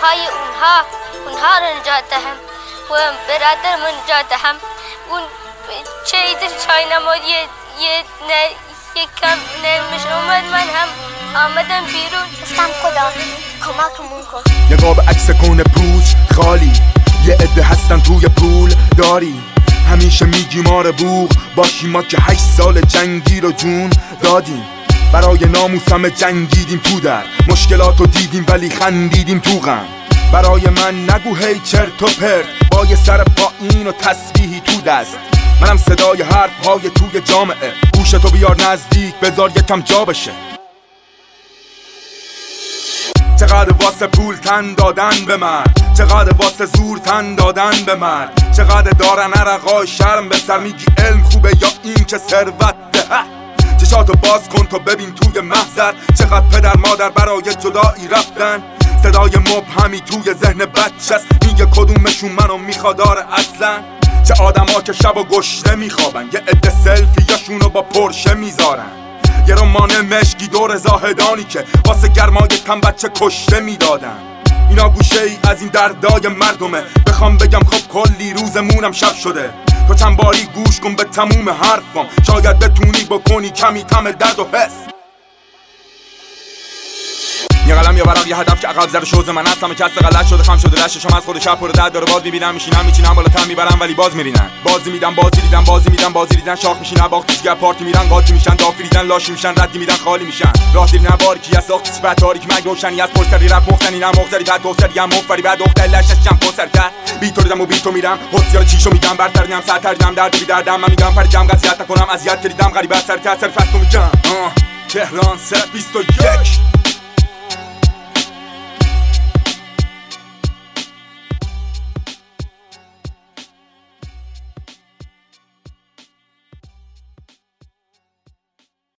پای اونها رو نجات دهم و برادرمون نجات دهم. اون چیز چاینما یه کم نرمش اومد، من هم آمدم بیرون. گفتم خدا کمکمون کن. یه قاب عکس کون پوچ خالی، یه عده هستن توی پول داری. همیشه میگی ما رو بوق باشی، ما که 8 سال جنگی رو جون دادیم. برای ناموس همه جنگیدیم تو در مشکلاتو دیدیم ولی خندیدیم تو غم. برای من نگو هی چرت و پرت با یه سر پایین و تسبیحی تو دست. منم صدای حرف های توی جامعه، گوشتو بیار نزدیک بذار یکم جا بشه. چقدر واسه پول تن دادن به مرد، چقدر واسه زور تن دادن به مرد. چقدر دارن عرقای شرم به سر، میگی علم خوبه یا این که ثروت ده. چشاتو باز کن تو ببین توی محضر چقدر پدر مادر برای جدایی رفتن. صدای مبهمی توی ذهن بچه است، میگه کدومشون منو میخواداره اصلا. چه آدما که شب و گشنه میخوابن، یه عده سلفیاشونو با پرشه میذارن. یه رمان مشکی دور زاهدانی که واسه گرمای تن بچه کشته میدادن. اینا گوشه ای از این دردای مردمه، بخوام بگم خب کلی روزمونم شب شده. تو چند باری گوش کن به تموم حرفم، شاید بتونی بکنی کمی تم درد و حس. یه قلم یه ورق یه هدف که عقب زر شوز من هستم، کس غلط شده خم شده لششم از خود شب پر درد داره. باز میبینم میشینم میچینم بالاتر میبرم ولی باز میرینن. بازی میدم بازی دیدن شاخ میشینم باخت دیگه پارتی میرن قاطی میشن دافریدن لاشی میشن ردی میدن خالی میشن. راه دیر نبار کی از ساخت چه تاریک مگ روشنی از پرسری رفت مختنی نه مختری بعد دوستری هم مفری بعد دختر لششم پرسرتر بی تو دیدم و بی تو میرم حسیال چیشو میگم برترینم سرترینم درد بی دردم من میگم پر جام قضیت نکنم اذیت کردم غریب از سر تاثیر فستو میگم تهران 321